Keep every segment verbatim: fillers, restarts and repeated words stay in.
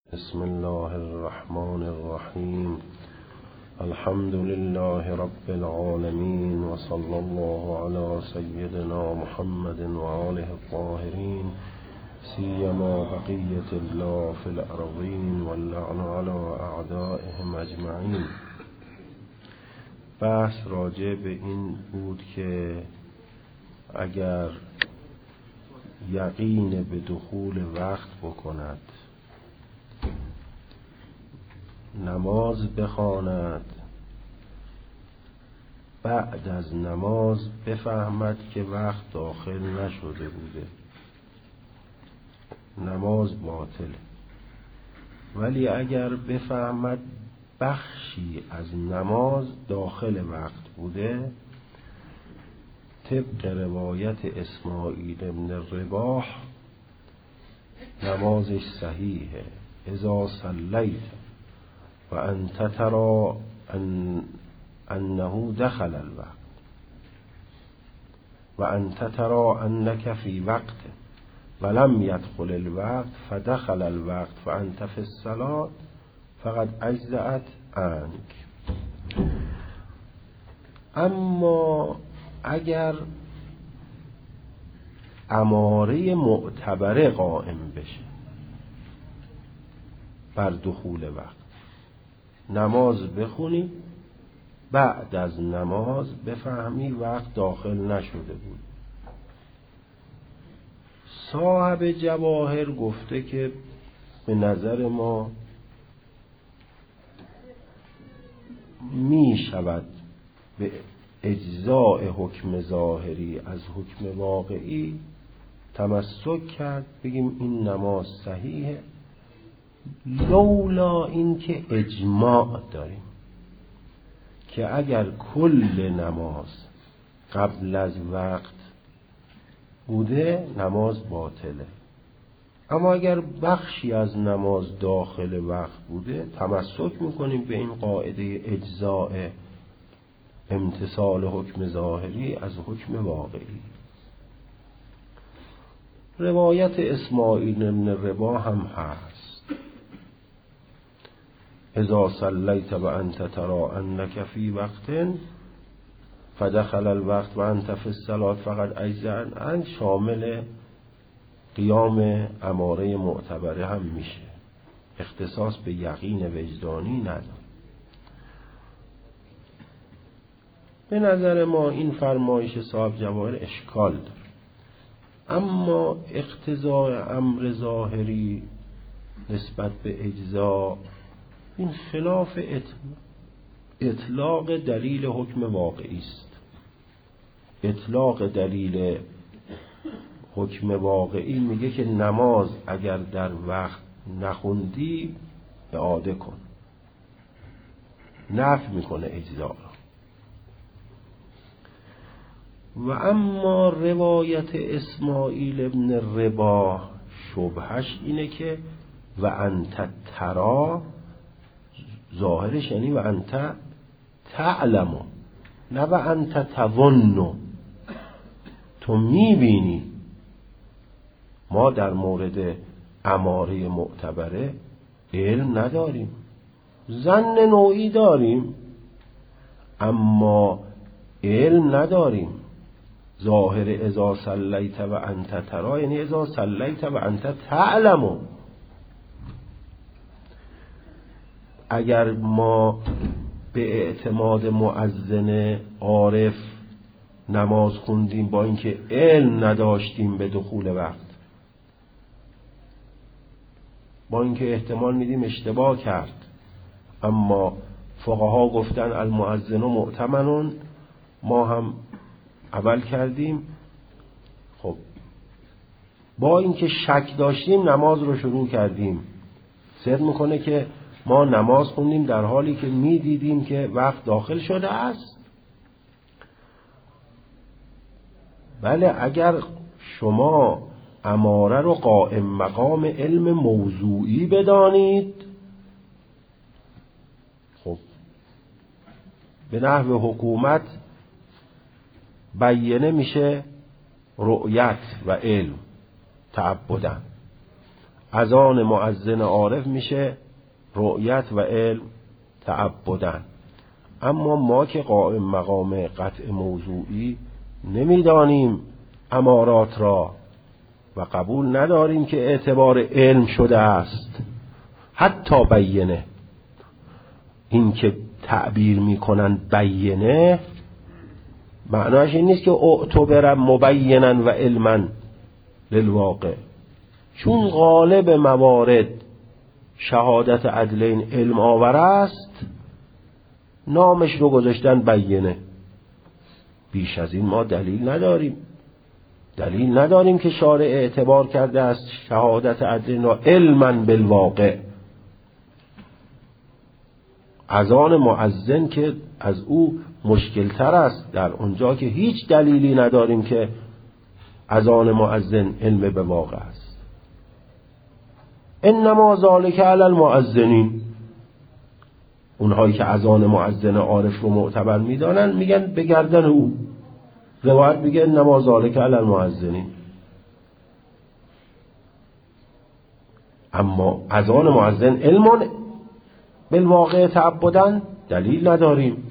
بسم الله الرحمن الرحیم. الحمد لله رب العالمین و صلی الله علی سیدنا محمد و آله الطاهرین سیما بقیة الله فی الارضین واللعن علی اعدائهم اجمعین. بحث راجع به این بود که اگر یقین به دخول وقت بکند، نماز بخواند، بعد از نماز بفهمد که وقت داخل نشده بوده، نماز باطل. ولی اگر بفهمد بخشی از نماز داخل وقت بوده، طبق روایت اسماعیل بن رباح نمازش صحیحه. اذا صلیت و انت ترى ان انه دخل الوقت و انت ترى انك في وقت ولم يدخل الوقت فدخل الوقت فانت في الصلاة فقد اجزأت عنك. اما اگر اماره معتبره قائم بشه بر دخول وقت، نماز بخونی، بعد از نماز بفهمی وقت داخل نشده بود. صاحب جواهر گفته که به نظر ما می شود به اجزاء حکم ظاهری از حکم واقعی تمسک کرد، بگیم این نماز صحیحه، لولا این که اجماع داریم که اگر کل نماز قبل از وقت بوده نماز باطله، اما اگر بخشی از نماز داخل وقت بوده تمسک میکنیم به این قاعده اجزاء امتثال حکم ظاهری از حکم واقعی. روایت اسماعیل بن رباح هم هست: اذا صلیت و انت ترى انک فی وقت فدخل الوقت و انت فی الصلاة فقد اجزأ عنک، شامل قیام اماره معتبره هم میشه، اختصاص به یقین وجدانی نداره. به نظر ما این فرمایش صاحب جواهر اشکال داره، اما اقتضاء امر ظاهری نسبت به اجزا این خلاف اطلاق دلیل حکم واقعی است. اطلاق دلیل حکم واقعی میگه که نماز اگر در وقت نخوندی اعاده کن، نفی میکنه اجزا را. و اما روایت اسماعیل ابن رباح شبهش اینه که و انت ترا، ظاهرش یعنی و انت تعلم، نه و انت تظن، تو میبینی. ما در مورد اماره معتبره علم نداریم، ظن نوعی داریم اما علم نداریم. ظاهر اذا صلیت و انت ترا یعنی اذا صلیت و انت تعلم. اگر ما به اعتماد مؤذن عارف نماز خوندیم با اینکه علم نداشتیم به دخول وقت، با اینکه احتمال میدیم اشتباه کرد، اما فقها گفتن المؤذن مؤتمن، ما هم عمل کردیم، خب با اینکه شک داشتیم نماز رو شروع کردیم، صدق میکنه که ما نماز خوندیم در حالی که میدیدیم که وقت داخل شده است. بله، اگر شما اماره رو قائم مقام علم موضوعی بدانید، خب به نحو حکومت بیانه میشه رؤیت و علم تعبدن. اذان مؤذن عارف میشه رؤیت و علم تعبدن. اما ما که قائم مقام قطع موضوعی نمیدانیم امارات را و قبول نداریم که اعتبار علم شده است. حتی بینه، این که تعبیر میکنن بینه، معناش این نیست که اعتبر مبینا و علما للواقع، چون غالب موارد شهادت عدلین علم آور است نامش رو گذاشتن بینه. بیش از این ما دلیل نداریم. دلیل نداریم که شارع اعتبار کرده است شهادت عدلین را علما بالواقع. اذان مؤذن که از او مشکل تر است، در اونجا که هیچ دلیلی نداریم که اذان مؤذن علم به واقع است. انما ذالک علی المؤذنین، اونهایی که اذان مؤذن عارف رو معتبر میدانن میگن به گردن او. روایت میگه انما ذالک علی المؤذنین. اما اذان مؤذن علم بالواقع تعبدن دلیل نداریم.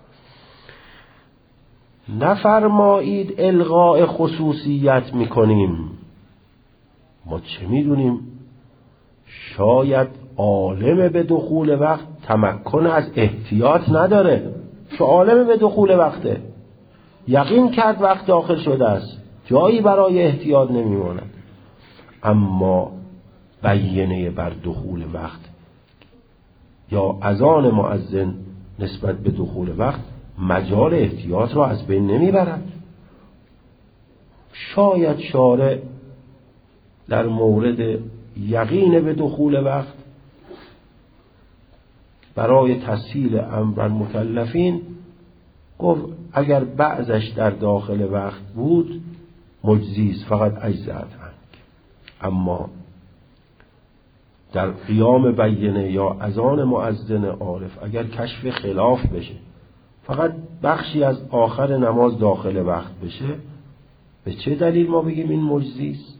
نفرمایید الغاء خصوصیت میکنیم. ما چه میدونیم؟ شاید عالم به دخول وقت تمکن از احتیاط نداره. شو عالم به دخول وقته، یقین کرد وقت داخل شده است، جایی برای احتیاط نمیماند. اما بیانیه بر دخول وقت یا اذان مؤذن نسبت به دخول وقت مجال احتیاط را از بین نمیبرد. شاید شارع در مورد یقین به دخول وقت برای تسهیل امر مکلفین گفت اگر بعضش در داخل وقت بود مجزیز، فقط اجزاء عنک. اما در قیام بینه یا اذان مؤذن عارف اگر کشف خلاف بشه، فقط بخشی از آخر نماز داخل وقت بشه، به چه دلیل ما بگیم این مجزیست؟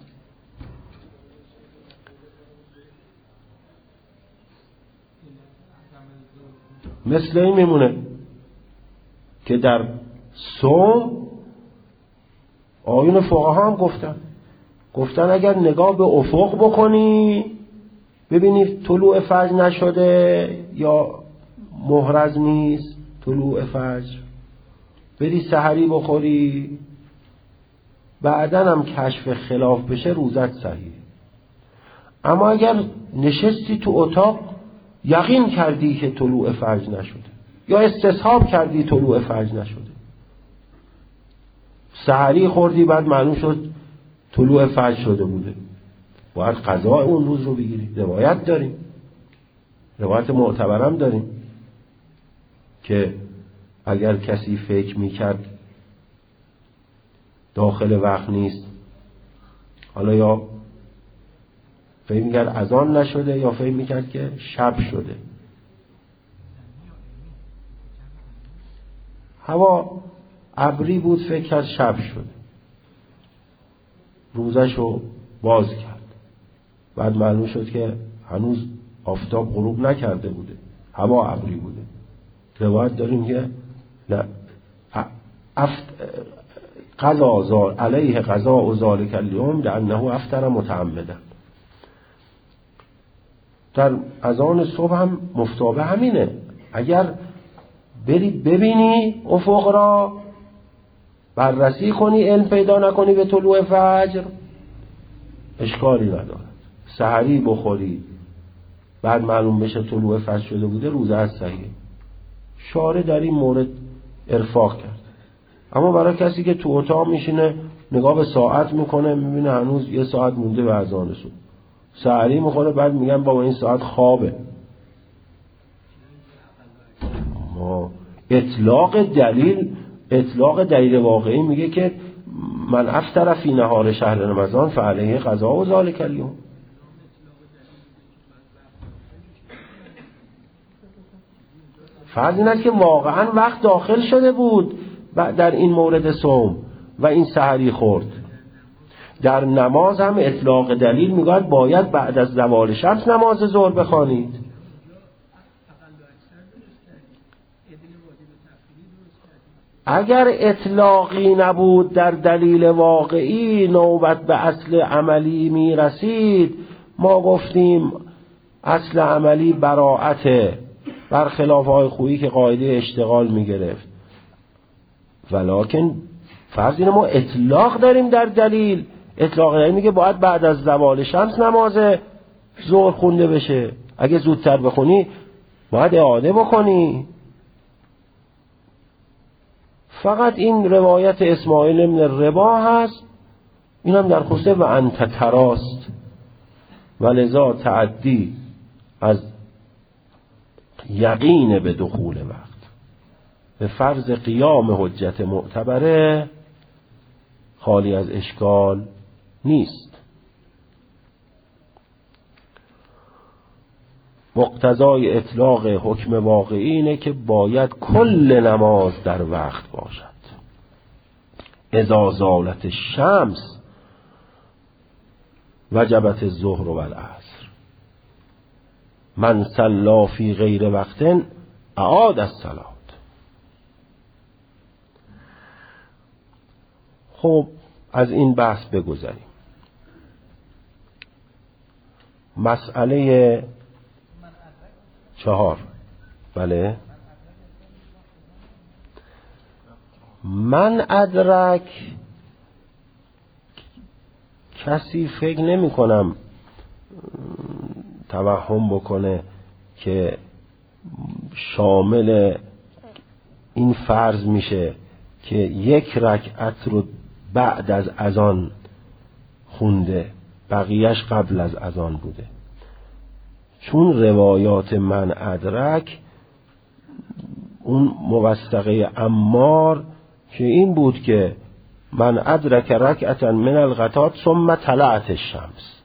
مثل این میمونه که در صوم آیون فقها هم گفتن گفتن اگر نگاه به افق بکنی ببینی طلوع فجر نشده یا محرز نیست طلوع فجر، بری سحری بخوری، بعدن هم کشف خلاف بشه، روزت صحیح. اما اگر نشستی تو اتاق یقین کردی که طلوع فجر نشده یا استصحاب کردی طلوع فجر نشده، سحری خوردی بعد معلوم شد طلوع فجر شده بوده، باید قضا اون روز رو بگیری. روایت داریم، روایت معتبرم داریم که اگر کسی فکر میکرد داخل وقت نیست، حالا یا فکر میکرد اذان نشده یا فکر میکرد که شب شده، هوا ابری بود، فکر کرد شب شده، روزشو باز کرد، بعد معلوم شد که هنوز آفتاب غروب نکرده بوده، هوا ابری بوده. روایت داریم که نه افت قضا زار علیه قضا و ذالک اليوم لانه افطر متعمدا. در اذان صبح هم مفتابه همینه، اگر بری ببینی افق را بررسی کنی، علم پیدا نکنی به طلوع فجر، اشکالی ندارد. سحری بخوری بعد معلوم بشه طلوع فجر شده بوده، روزه از صحیح. شارع در این مورد ارفاق کرد. اما برای کسی که تو اتاق میشینه نگاه به ساعت میکنه، میبینه هنوز یه ساعت مونده به اذان صبح، سحری میخوره، بعد میگن بابا این ساعت خوابه. ما اطلاق دلیل اطلاق دلیل واقعی میگه که من افطر فی نهار شهر رمضان فعلیه قضا و ذالک الیوم. فرض این است که واقعا وقت داخل شده بود در این مورد صوم و این سحری خورد. در نماز هم اطلاق دلیل میگوید باید بعد از زوال شمس نماز ظهر بخوانید. اگر اطلاقی نبود در دلیل واقعی نوبت به اصل عملی می رسید، ما گفتیم اصل عملی براعته، برخلاف های خویی که قاعده اشتغال می گرفت. ولکن فرض اینه ما اطلاق داریم در دلیل. اطلاق دلیل میگه باید بعد از زوال شمس نماز ظهر خونده بشه، اگه زودتر بخونی باید اعاده بکنی. فقط این روایت اسماعیل بن رباح هست، این هم در خصوص و انت تراست، ولذا تعدی از یقین به دخول وقت به فرض قیام حجت معتبره خالی از اشکال نیست. مقتضای اطلاق حکم واقعی اینه که باید کل نماز در وقت باشد. اذا زالت الشمس وجبت الظهر و العصر، من صلی فی غیر وقت اعاد الصلاة. خب از این بحث بگذاریم. مسئله چهار، بله، من ادرک، کسی فکر نمی کنم توهم بکنه که شامل این فرض میشه که یک رکعت رو بعد از اذان خونده، بقیهش قبل از اذان بوده. چون روایات من ادرک اون موثقه عمار که این بود که من ادرک رکعتا من الغدات ثم طلعت الشمس،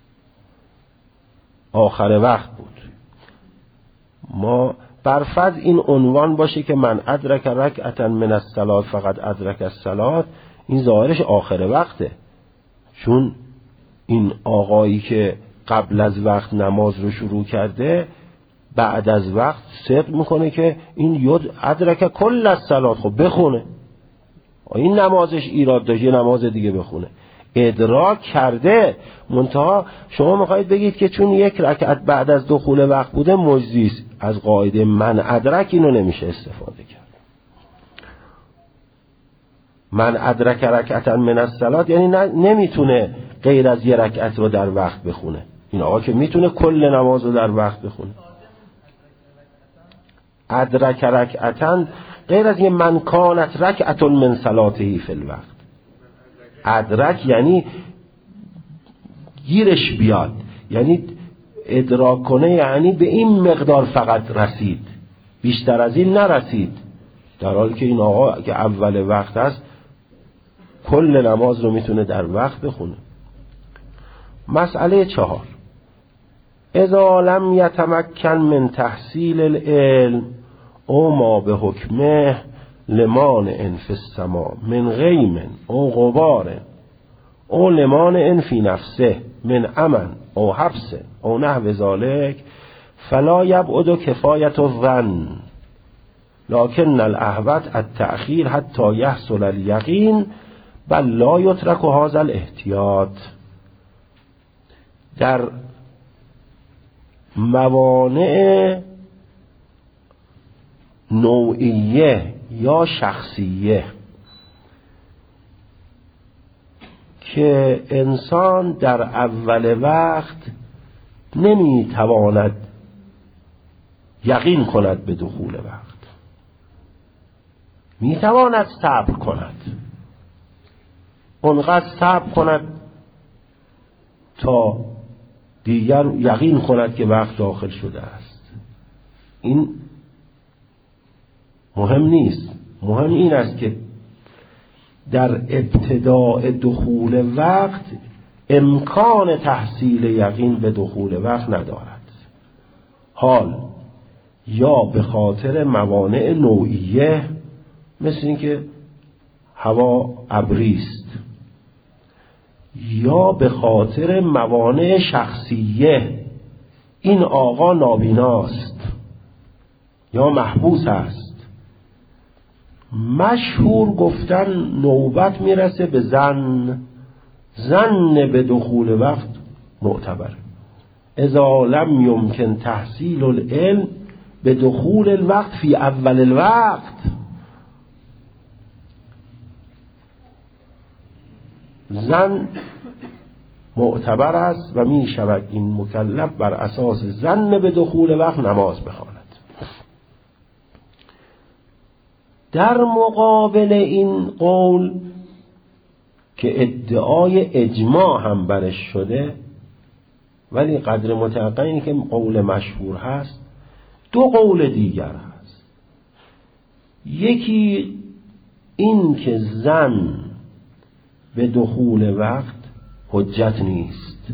آخر وقت بود. ما برفض این عنوان باشه که من ادرک رکعتا من الصلاة فقط ادرک الصلاة، این ظاهرش آخر وقته، چون این آقایی که قبل از وقت نماز رو شروع کرده بعد از وقت صدق میکنه که این ید ادرک کل الصلاة، خب بخونه، این نمازش ایراد داشت یه نماز دیگه بخونه. ادراک کرده، منتها شما میخواید بگید که چون یک رکعت بعد از دخول وقت بوده مجزیست. از قاعده من ادرک اینو نمیشه استفاده کرد. من ادرک رکعتا من الصلاة یعنی نمیتونه غیر از یه رکعت رو در وقت بخونه. این آقا که میتونه کل نماز رو در وقت بخونه. ادرک رکعتا غیر از یه من کانت رکعت من صلاته فی الوقت. ادرک یعنی گیرش بیاد، یعنی ادراک کنه، یعنی به این مقدار فقط رسید، بیشتر از این نرسید، در حالی که این آقا که اول وقت است کل نماز رو میتونه در وقت بخونه. مسئله چهار، اذا لم یتمکن من تحصیل العلم او ما به حکمه لمانع فی السماء من غیم او غبار او لمانع فی نفسه من امن او حبس او نحو ذلک فلا یبعد کفایت الظن لکن الاحوط التأخیر حتی یحصل الیقین بل لا یترک هذا الاحتیاط. در موانع نوعیه یا شخصیه که انسان در اول وقت نمیتواند یقین کند به دخول وقت، میتواند صبر کند، اونقدر صبر کند تا دیگر یقین کند که وقت داخل شده است. این مهم نیست، مهم این است که در ابتداء دخول وقت امکان تحصیل یقین به دخول وقت ندارد. حال یا به خاطر موانع نوعیه، مثل این که هوا ابریست، یا به خاطر موانع شخصیه، این آقا نابیناست یا محبوس است. مشهور گفتن نوبت میرسه به زن، زن به دخول وقت معتبر. اذا لم یمکن تحصیل العلم به دخول الوقت فی اول الوقت، زن معتبر است و می شود این مکلف بر اساس زن به دخول وقت نماز بخواند. در مقابل این قول که ادعای اجماع هم برش شده، ولی قدر متعقل که قول مشهور هست، دو قول دیگر هست. یکی این که زن به دخول وقت حجت نیست،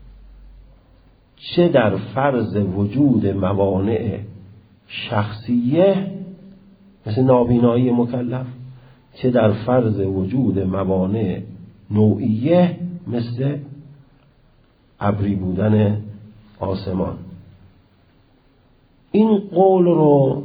چه در فرض وجود موانع شخصیه مثل نابینایی مکلف، چه در فرض وجود موانع نوعیه مثل ابری بودن آسمان. این قول رو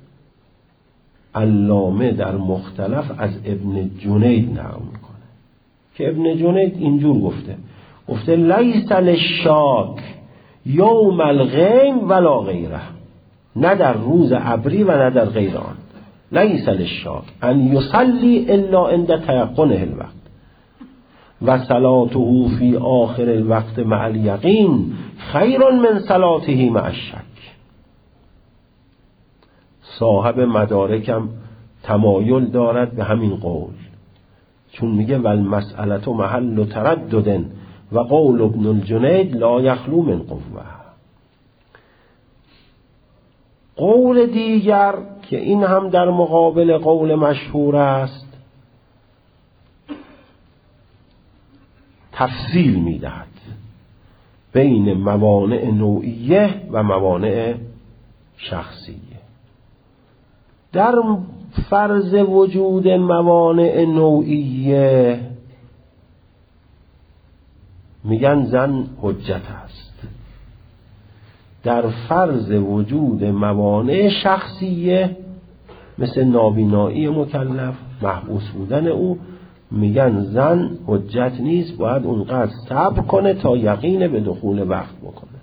علامه در مختلف از ابن جنید نقل میکنه که ابن جنید اینجور گفته گفته لیس للشاک یوم الغیم ولا غیره، نه در روز ابری و نه در غیر آن. لیس للشاک ان یصلی الا عند تیقنه الوقت و صلاته فی آخر الوقت مع الیقین خیر من صلاته مع الشک. صاحب مدارکم تمایل دارد به همین قول، چون میگه والمسئلة محل تردد و قول ابن الجنید لا یخلو من قوه. قول دیگر که این هم در مقابل قول مشهور است تفصیل میدهد بین موانع نوعیه و موانع شخصیه. در فرض وجود موانع نوعیه میگن زن حجت است، در فرض وجود موانع شخصیه مثل نابینایی مکلف، محبوس بودن او، میگن زن حجت نیست، باید اونقدر صبر کنه تا یقین به دخول وقت بکنه.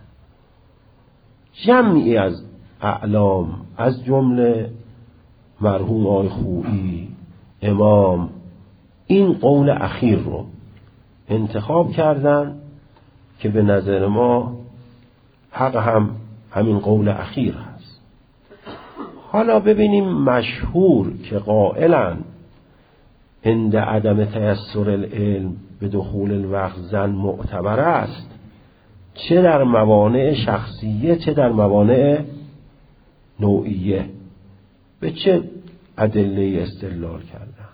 جمعی از اعلام از جمله مرحوم آقای خویی امام این قول اخیر رو انتخاب کردن که به نظر ما حق هم همین قول اخیر هست. حالا ببینیم مشهور که قائلن عند عدم تیسر العلم به دخول الوقت زن معتبر است، چه در موانع شخصیه چه در موانع نوعیه، به چه ادله استدلال کردن؟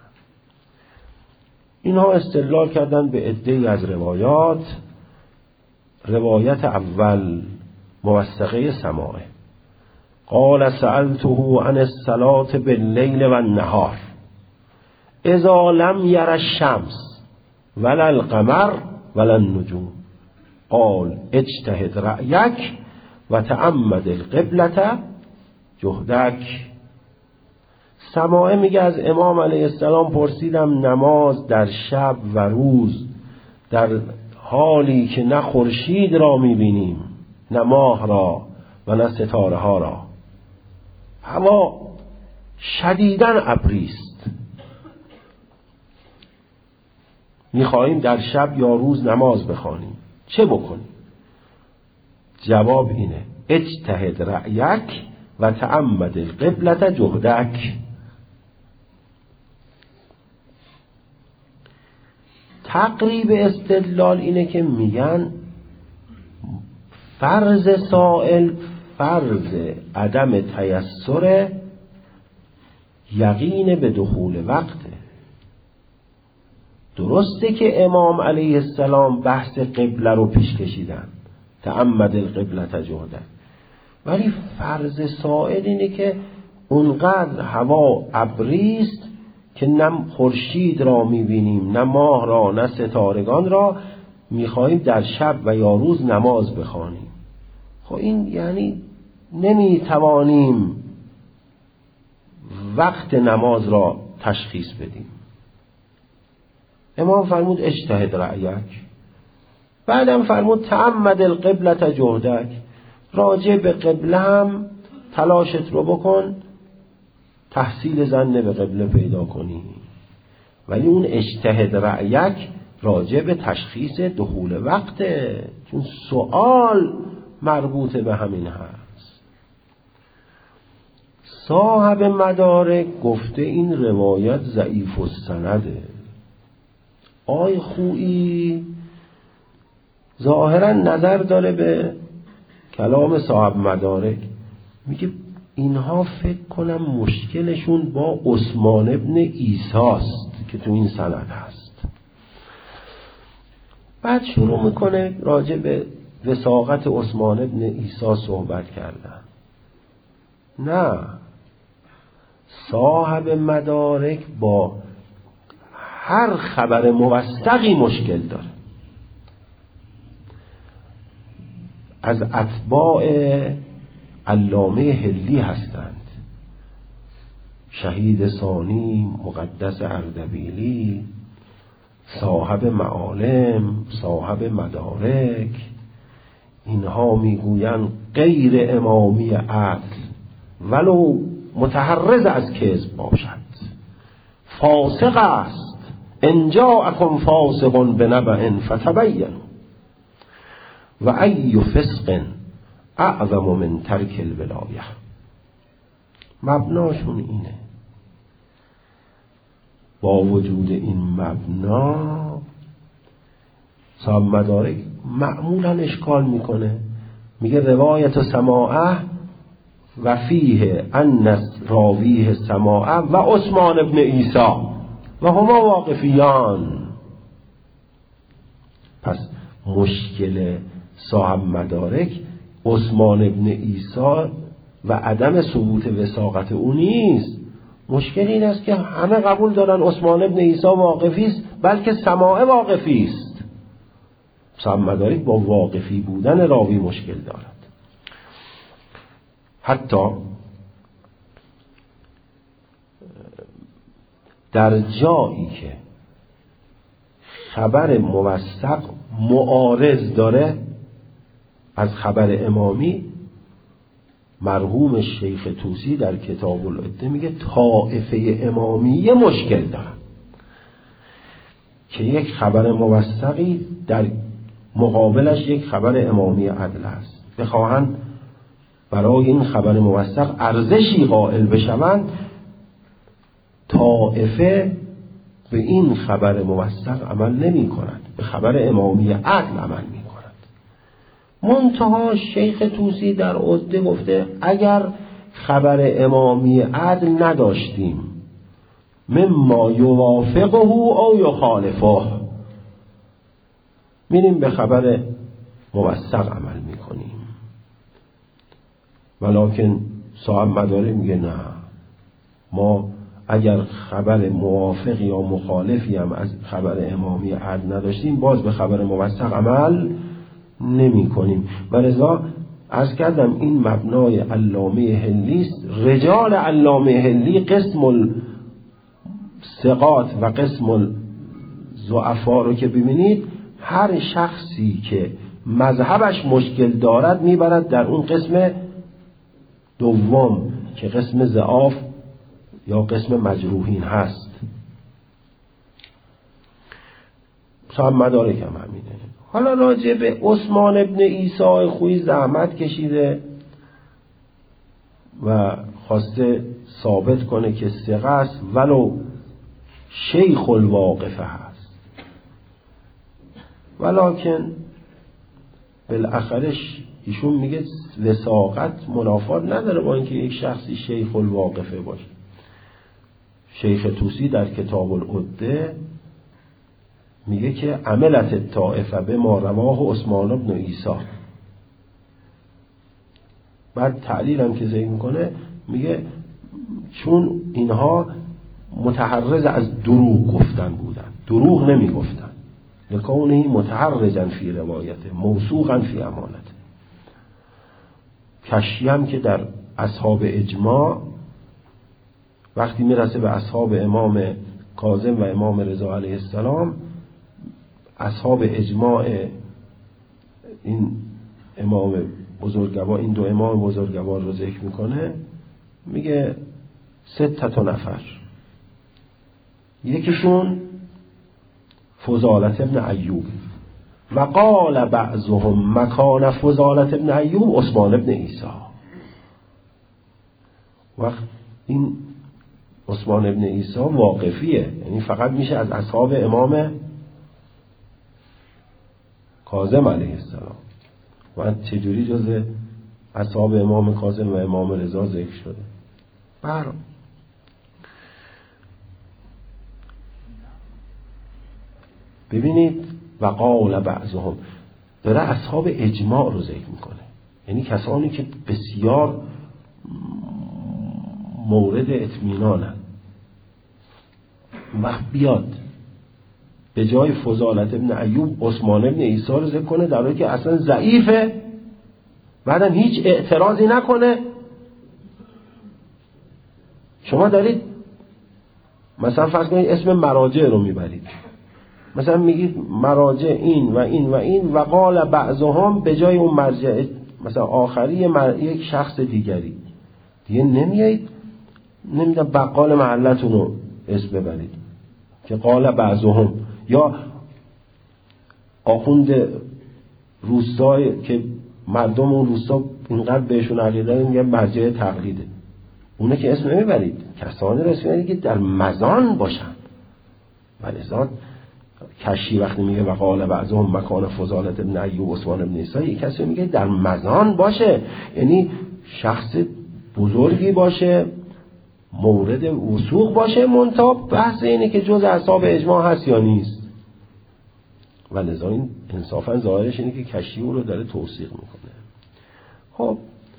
اینها استدلال کردن به عده‌ای از روایات. روایت اول موثقه سماعه، قال سألته عن الصلاة باللیل و النهار اذا لم یر الشمس ولا القمر ولا النجوم قال اجتهد رأیک و تعمد القبلة جهدک. سماعه میگه از امام علیه السلام پرسیدم نماز در شب و روز در حالی که نه خورشید را میبینیم نه ماه را و نه ستاره ها را، هوا شدیداً ابریست، میخواهیم در شب یا روز نماز بخوانیم، چه بکنیم؟ جواب اینه اجتهد رأیک و تعمد القبلة جهدک. تقریب استدلال اینه که میگن فرض سائل فرض عدم تیسر یقین به دخول وقته. درسته که امام علیه السلام بحث قبله رو پیش کشیدن، تعمد القبلة جهدک، ولی فرض سائل اینه که اونقدر هوا ابریست که نه خورشید را میبینیم، نه ماه را، نه ستارگان را، میخواهیم در شب و یا روز نماز بخوانیم. خب این یعنی نمیتوانیم وقت نماز را تشخیص بدیم. امام فرمود اجتهد رأیک. بعدم فرمود تعمد القبلة جهدک، راجع به قبله هم تلاشت رو بکن، تحصیل ظن به قبله پیدا کنی. ولی اون اجتهد رأیک راجع به تشخیص دخول وقته، چون سوال مربوط به همین هست. صاحب مدارک گفته این روایت ضعیف السنده. آی خویی ظاهرا نظر داره به کلام صاحب مدارک، میگه اینها فکر کنم مشکلشون با عثمان ابن عیسی است که تو این سند هست. بعد شروع میکنه راجع به وثاقت عثمان ابن عیسی صحبت کردن. نه، صاحب مدارک با هر خبر موثقی مشکل داره. از اتباع علامه هلی هستند، شهید ثانی، مقدس اردبیلی، صاحب معالم، صاحب مدارک. اینها میگویند غیر امامی عدل ولو متحرز از کذب باشد فاسق است. ان جاءکم فاسق بنبأ فتبینوا و ای فسق اعظم من ترک الولایه. مبناشون اینه. با وجود این مبنا صاحب مدارک معمولا اشکال میکنه، میگه روایت سماعه و فیه ان راویه سماعه و عثمان ابن عیسی و هما واقفیان. پس مشکل صاحب مدارک عثمان ابن عیسی و عدم ثبوت وثاقت او نیست. مشکل این است که همه قبول دارن عثمان ابن عیسی واقفی است، بلکه سماعه واقفی است. صاحب مدارک با واقفی بودن راوی مشکل دارد. حتی در جایی که خبر موثق معارض داره از خبر امامی، مرحوم شیخ طوسی در کتاب العده میگه طائفه امامیه مشکل داره که یک خبر موثقی در مقابلش یک خبر امامی عدل است. بخواهند برای این خبر موثق ارزشی قائل بشوند، طائفه به این خبر موثق عمل نمی کند، به خبر امامی عدل عمل می کند. منتها شیخ طوسی در عده گفته اگر خبر امامی عدل نداشتیم مما یوافقه او یخالفه، میریم به خبر موثق عمل میکنیم. ولکن صاحب مدارک میگه نه، ما اگر خبر موافق یا مخالفی هم از خبر امامی عدل نداشتیم باز به خبر موثق عمل نمی کنیم. و لذا عرض کردم این مبنای علامه هلی است. رجال علامه هلی قسم الثقات و قسم الضعفا رو که ببینید، هر شخصی که مذهبش مشکل دارد میبرد در اون قسم دوم که قسم ضعاف یا قسم مجروحین هست. صاحب مدارک هم همینه. حالا راجع به عثمان ابن عیسی خوی زحمت کشیده و خواسته ثابت کنه که ثقه است ولو شیخ الواقفه هست، ولکن بالاخرش ایشون میگه وثاقت منافات نداره با اینکه یک شخصی شیخ الواقفه باشه. شیخ طوسی در کتاب العده میگه که عملت الطائفه به ما رواه عثمان ابن عیسی. بعد تعلیل هم که ذکر میکنه میگه چون اینها متحرز از دروغ گفتن بودن، دروغ نمی گفتن، لکونه متحرزا فی روایته موثوقا فی امانته. کشی هم که در اصحاب اجماع وقتی میرسه به اصحاب امام کاظم و امام رضا علیه السلام، اصحاب اجماع این امام بزرگوار، این دو امام بزرگوار رو ذکر میکنه، میگه سه تا نفر، یکیشون فضالت ابن ایوب و قال بعضهم مکان فضالت ابن ایوب عثمان ابن عیسی. وقت این عثمان ابن عیسی واقفیه، یعنی فقط میشه از اصحاب امام کاظم علیه السلام. و چجوری جز اصحاب امام کاظم و امام رضا ذکر شده؟ برام ببینید و قال بعضهم داره اصحاب اجماع رو ذکر میکنه، یعنی کسانی که بسیار مورد اطمینانن. وقت بیاد به جای فضالت ابن ایوب عثمان ابن عیسی رو ذکر کنه در حالی که اصلا ضعیفه، بعدم هیچ اعتراضی نکنه. شما دارید مثلا فرض کنید اسم مراجع رو میبرید، مثلا میگید مراجع این و این و این و قال بعضهم به جای اون مرجع مثلا آخری مر... یک شخص دیگری، دیگه نمیایید نمیدونم بقال محلتون رو اسم ببرید که قال بعضهم، یا آخوند روستای که مردم اون روستا اینقدر بهشون عقیده میگن مرجع تقلیده، اونه که اسم نمیبرید، کسانی رو اسم میبرید که در مزان باشن. ولی ازاد کشی وقتی میگه و قال بعضهم مکان فضالت ابن ایوب عثمان ابن عیسی، یک کسی میگه در مزان باشه، یعنی شخص بزرگی باشه، مورد وثوق باشه، منتها بحث اینه که جز اصحاب اجماع هست یا نیست. و لذا این انصافا ظاهرش اینه که کشی او رو داره توثیق میکنه. خب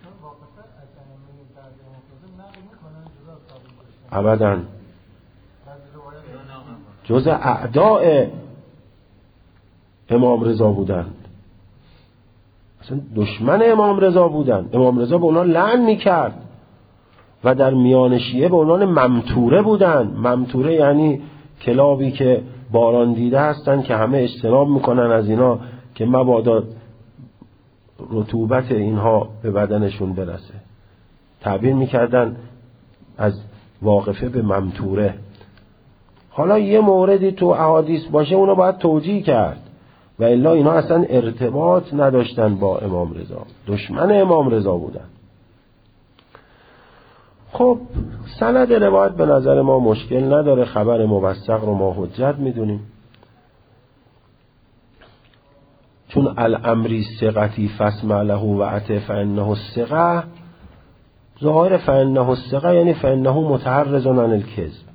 ابداً جز اعداء امام رضا بودند، اصلا دشمن امام رضا بودند. امام رضا به اونا لعن میکرد و در میان شیعه به عنوان ممتوره بودند. ممتوره یعنی کلابی که باران دیده هستند که همه اجتناب میکنن از اینا که مبادا رطوبت اینها به بدنشون برسه. تعبیر میکردن از واقفه به ممتوره. حالا یه موردی تو احادیث باشه اونو باید توجیه کرد و الا اینا اصلا ارتباط نداشتن با امام رضا، دشمن امام رضا بودن. خب سند روایت به نظر ما مشکل نداره، خبر موثق رو ما حجت میدونیم، چون الامری ثقتی فاسمع له و اطع فانه ثقه، ظاهر فانه ثقه یعنی فانه متحرز عن الکذب.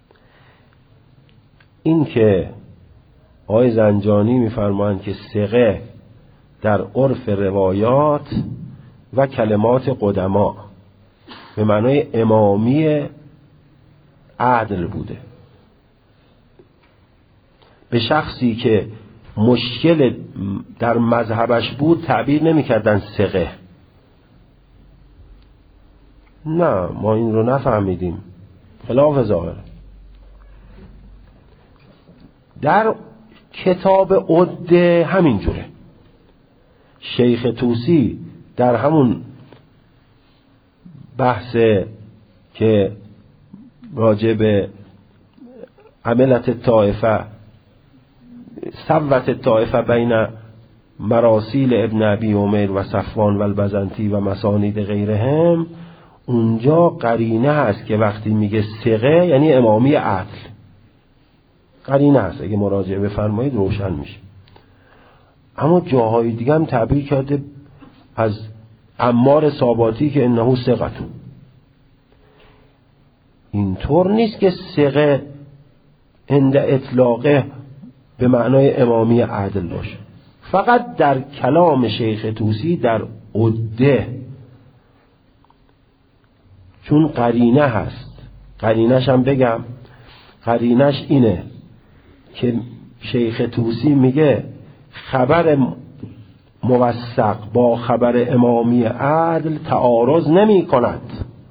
این که آقای زنجانی میفرمایند که ثقه در عرف روایات و کلمات قدما به معنای امامی عدل بوده، به شخصی که مشکل در مذهبش بود تعبیر نمی کردن ثقه. نه ما این رو نفهمیدیم، خلاف ظاهر. در کتاب عده همین جوره. شیخ طوسی در همون بحث که راجع به عملت الطائفه سوت الطائفه بین مراسیل ابن ابی عمر و صفوان و البزنطی و مسانید غیرهم، اونجا قرینه هست که وقتی میگه ثقه یعنی امامی عدل، قرینه هست، اگه مراجعه بفرمایید روشن میشه. اما جاهای دیگه هم تعبیر کرده از عمار ساباتی که انه ثقتون. اینطور نیست که ثقه عند اطلاقه به معنای امامی عدل باشه. فقط در کلام شیخ طوسی در عده، چون قرینه هست، قرینش هم بگم قرینش اینه که شیخ طوسی میگه خبر موثق با خبر امامی عدل تعارض نمی کند.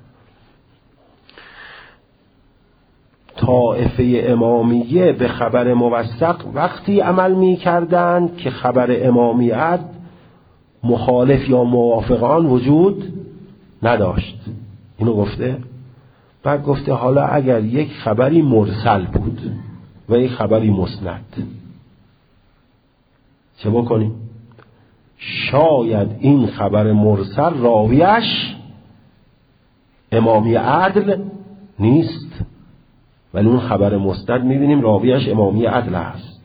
طائفه امامیه به خبر موثق وقتی عمل می کردند که خبر امامی عدل مخالف یا موافق آن وجود نداشت. اینو گفته. بعد گفته حالا اگر یک خبری مرسل بود و یک خبری مسند چه بکنیم؟ شاید این خبر مرسل راویش امامی عدل نیست، ولی اون خبر مسند میبینیم راویش امامی عدل است.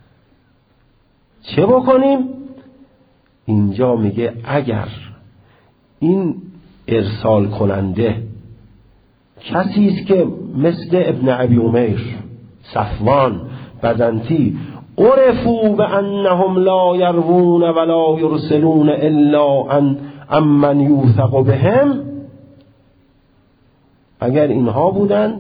چه بکنیم؟ اینجا میگه اگر این ارسال کننده کسی است که مثل ابن ابی امیر، صفوان، بزنتی عرفوا بانهم لا يروون ولا يرسلون الا عن عمن یوثق بهم، اگر اینها بودن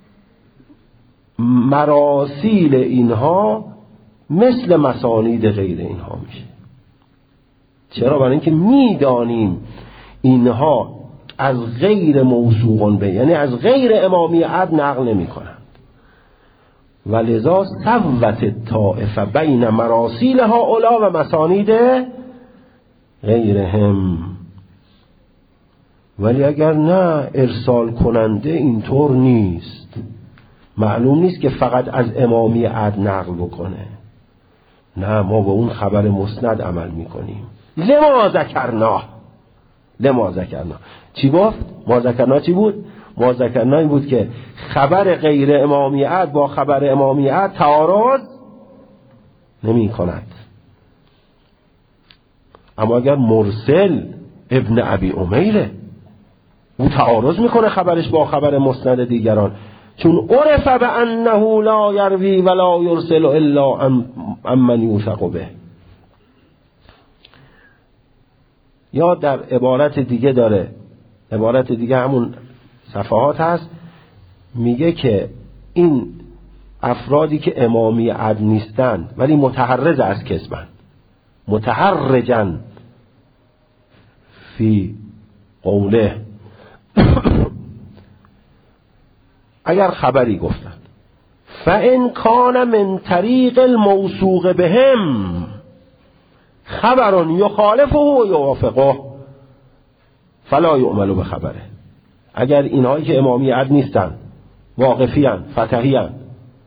مراسیل اینها مثل مسانید غیر اینها میشه. چرا؟ برای اینکه میدانیم اینها از غیر موثوقون به، یعنی از غیر امامی عدل نقل نمی کنند. ولذا سوت طائفه بین مراسیل هؤلاء و مسانید غیرهم. ولی اگر نه، ارسال کننده اینطور نیست، معلوم نیست که فقط از امامی عدل نقل بکنه. نه، ما با اون خبر مسند عمل میکنیم. لما ذکرنا لما ذکرنا چی گفت؟ ما ذکرنا چی بود؟ ما ذکرنا این بود که خبر غیر امامی عدل با خبر امامی عدل تعارض نمی کند. اما اگر مرسل ابن ابی امیره، او تعارض میکنه خبرش با خبر مسند دیگران، چون عرف بانه لا یروی ولا یرسل الا عمن یوثق به. یا در عبارت دیگه داره، عبارت دیگه همون صفحات هست، میگه که این افرادی که امامی عدل نیستند ولی متحرز از کذبند، متحرجن فی قوله، اگر خبری گفتند فان کان من طریق الموثوق بهم خبر یخالفه و یوافقه فلا یعمل بخبره. اگر اینهایی که امامی عدل نیستن، واقفی ان، فتحی ان،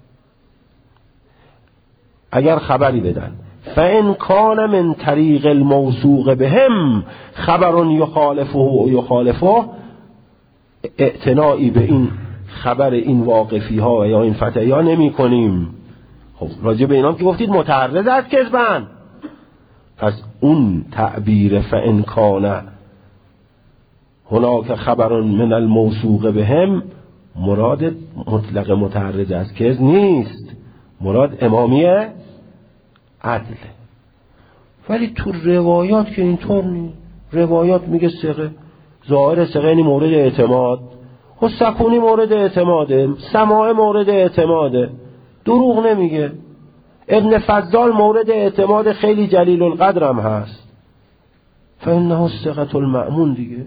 اگر خبری بدن فان کان من طریق الموثوق بهم خبر یخالفه و یخالفه، اعتنایی به این خبر این واقفی ها یا این فتحی ها نمی کنیم. خب راجع به اینام که گفتید متعرض از کذبن، پس اون تعبیر فان کان هناک خبر من الموثوق بهم مراد مطلق متعرض از کذب نیست، مراد امامی عدل. ولی تو روایات که اینطور نیست. روایات میگه ثقه، ظاهر ثقه یعنی مورد اعتماد، و سکونی مورد اعتماده، سماع مورد اعتماده، دروغ نمیگه. ابن فضال مورد اعتماد خیلی جلیل القدر هم هست، فانه الثقة المأمون دیگه.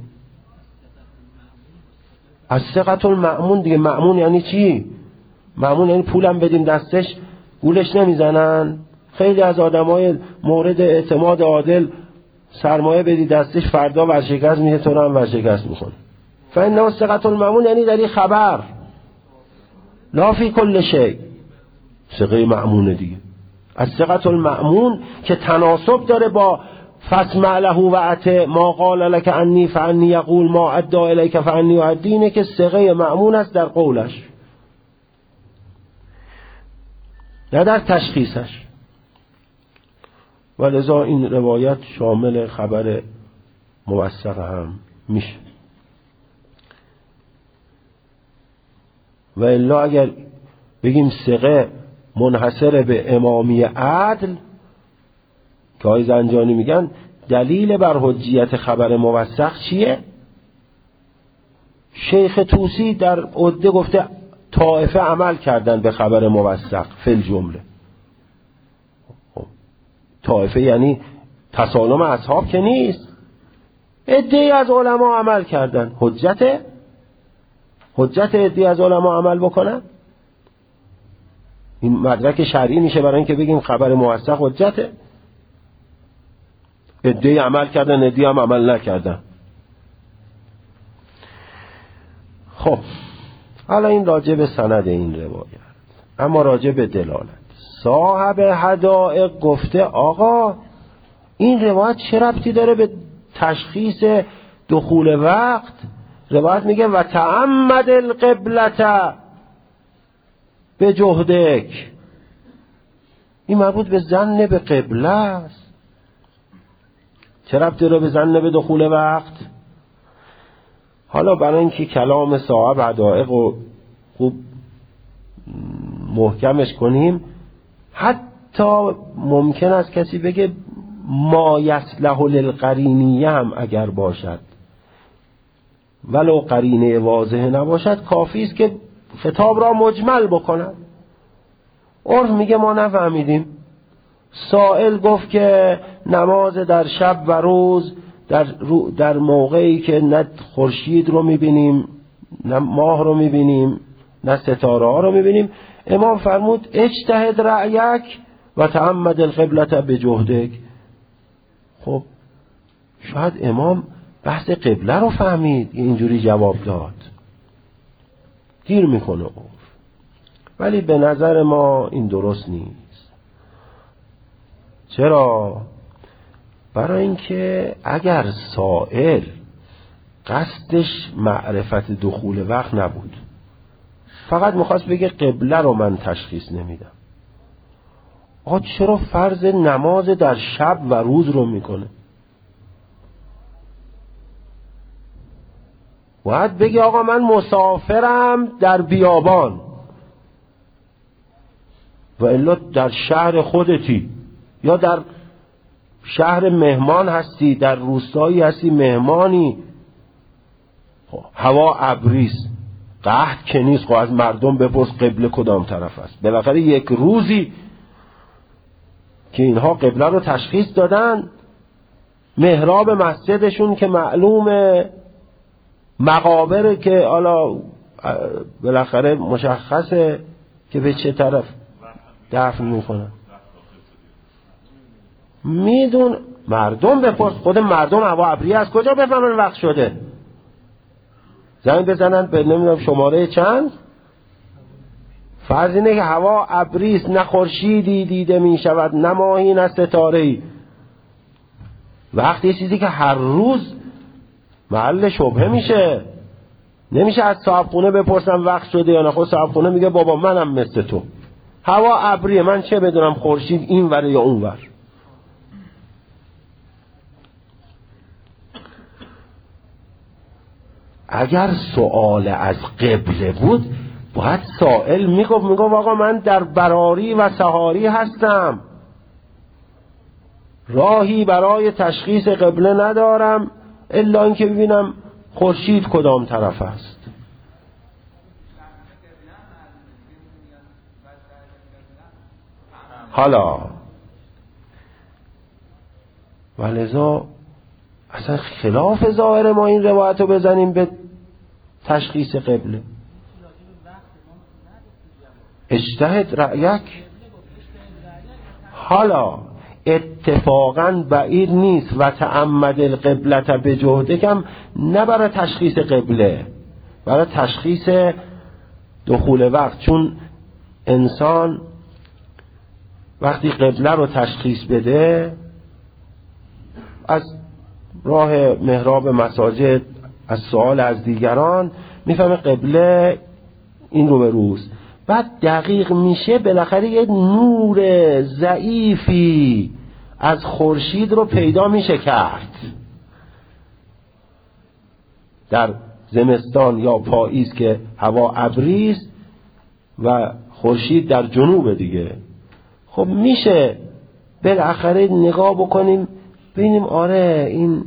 از ثقة المأمون دیگه. مأمون یعنی چی؟ مأمون یعنی پولم بدیم دستش گولش نمیزنن. خیلی از آدمای مورد اعتماد عادل سرمایه بدی دستش فردا ورشکست میشه، تو هم ورشکست میکنه. فانه الثقة المأمون یعنی در این خبر، لا فی کل شیء. ثقه مأمون دیگه. از ثقة المأمون که تناسب داره با فاسمع له و اطع ما قال لك عنی فعنی یقول ما ادى الیک فعنی اؤدی، اینه که ثقه مأمون است در قولش نه در تشخیصش. ولذا این روایت شامل خبر موثق هم میشه. و الا اگر بگیم ثقه منحصر به امامی عدل، که آقای زنجانی میگن دلیل بر حجیت خبر موثق چیه؟ شیخ طوسی در عده گفته طائفه عمل کردن به خبر موثق فی جمله. طائفه یعنی تسالم اصحاب که نیست، عده‌ای از علما عمل کردن. حجت حجت عده‌ای از علما عمل بکنن این مدرک شرعی میشه برای اینکه بگیم خبر موثق حجته. عده‌ای عمل کردن، عده‌ای هم عمل نکردن. خب حالا این راجع به سند این روایت، اما راجع به دلالت. صاحب حدائق گفته آقا این روایت چه ربطی داره به تشخیص دخول وقت؟ روایت میگه و تعمد القبلة به جهدک، این مربوط به ظن به قبله است. چه ربطی داره به ظن به دخول وقت؟ حالا برای اینکه کلام صاحب حدائق رو خوب محکمش کنیم، حتی ممکن است کسی بگه ما یصلح للقرینیه هم اگر باشد، ولو قرینه واضحه نباشد، کافی است که خطاب را مجمل بکند. عرف میگه ما نفهمیدیم. سائل گفت که نماز در شب و روز در, در موقعی که نه خورشید رو میبینیم، نه ماه رو میبینیم، نه ستاره ها رو میبینیم، امام فرمود اجتهد رأیک و تعمد القبلة بجهدک. خب شاید امام بحث قبله رو فهمید، اینجوری جواب داد. گیر میکنه عرف، ولی به نظر ما این درست نیست. چرا؟ برای اینکه اگر سائل قصدش معرفت دخول وقت نبود، فقط میخواست بگه قبله رو من تشخیص نمیدم، آقا چرا فرض نماز در شب و روز رو میکنه؟ باید بگه آقا من مسافرم در بیابان، و الا در شهر خودتی یا در شهر مهمان هستی، در روستایی هستی مهمانی، هوا ابریست، قحط که نیست، خب از مردم بپرس قبله کدام طرف است. بالاخره یک روزی که اینها قبله رو تشخیص دادن، محراب مسجدشون که معلومه، مقابر که حالا بالاخره مشخصه که به چه طرف دفن میکنن، میدون مردم بپرس، خود مردم هوا ابری از کجا بفهمن وقت شده؟ زنگ بزنن به نمیدونم شماره چند، فرض اینه که هوا ابریست، نه خورشیدی دیده می شود، نه ماهی نه ستاره‌ای. وقتی چیزی که هر روز محل شبهه میشه، نمیشه از صاحبخونه بپرسم وقت شده یا نه. خود صاحبخونه میگه بابا منم مثل تو، هوا ابریه، من چه بدونم خورشید این ور یا اون ور. اگر سؤال از قبله بود، باید سائل میگفت میگفت آقا من در براری و سحاری هستم، راهی برای تشخیص قبله ندارم الا اینکه ببینم خورشید کدام طرف است. حالا ولذا اصلا خلاف ظاهر ما این روایت رو بزنیم به تشخیص قبله. اجتهد رأیک. حالا اتفاقا بعید نیست و تعمد القبلة به جهدکم نه برای تشخیص قبله، برای تشخیص دخول وقت. چون انسان وقتی قبله رو تشخیص بده، از راه محراب مساجد، از سوال از دیگران میفهمه قبله این رو به روز، بعد دقیق میشه، بالاخره یه نور ضعیفی از خورشید رو پیدا میشه کرد. در زمستان یا پاییز که هوا ابریست و خورشید در جنوب دیگه، خب میشه بالاخره نگاه بکنیم ببینیم آره این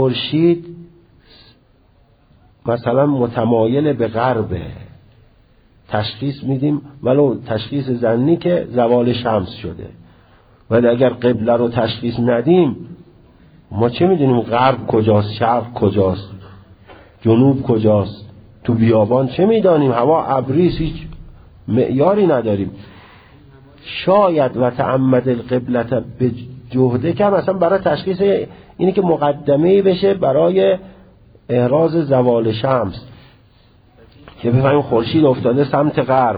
خورشید مثلا متمایل به غربه، تشخیص میدیم، ولو تشخیص ظنی که زوال شمس شده. ولی اگر قبله رو تشخیص ندیم ما چه میدونیم غرب کجاست، شرق کجاست، جنوب کجاست، تو بیابان چه میدانیم، هوا ابریست، هیچ معیاری نداریم. شاید و تعمد القبلة به جهده که مثلا برای تشخیص اینی که مقدمه‌ای بشه برای احراز زوال شمس، که بفهمیم خورشید افتاده سمت غرب.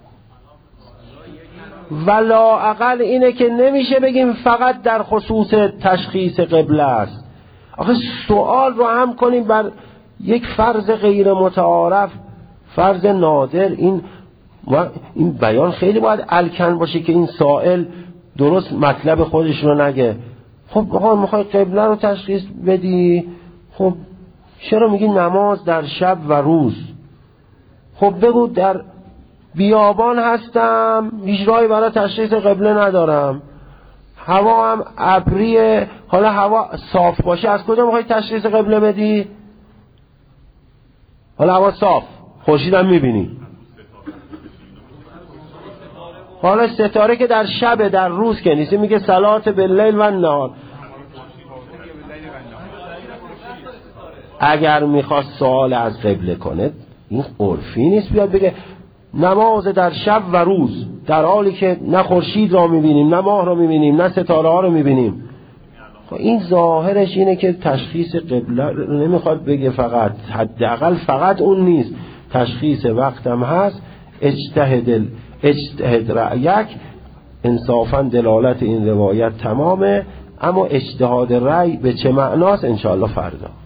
ولا اقل اینه که نمیشه بگیم فقط در خصوص تشخیص قبله است. آخه سوال رو هم کنیم بر یک فرض غیر متعارف، فرض نادر. این این بیان خیلی باید الکن باشه که این سائل درست مطلب خودش رو نگه. خب آقا میخوای قبله رو تشخیص بدی، خب چرا میگی نماز در شب و روز؟ خب بگو در بیابان هستم، هیچ راهی برای تشخیص قبله ندارم، هوا هم ابریه، حالا هوا صاف باشه از کجا میخوای تشخیص قبله بدی؟ حالا هوا صاف، خورشید هم میبینی، حالا ستاره که در شب در روز که نیست، میگه صلات باللیل و النهار. اگر میخواست سوال از قبله کنه این عرفی نیست بیاد بگه نماز در شب و روز، در حالی که نه خورشید را میبینیم، نه ماه را میبینیم، نه ستاره ها را میبینیم. این ظاهرش اینه که تشخیص قبله نمیخواد بگه فقط، حداقل فقط اون نیست، تشخیص وقت هم هست. اجتهد اجتهد رأیک، انصافا دلالت این روایت تمامه، اما اجتهاد رأی به چه معناست انشاءالله فردا.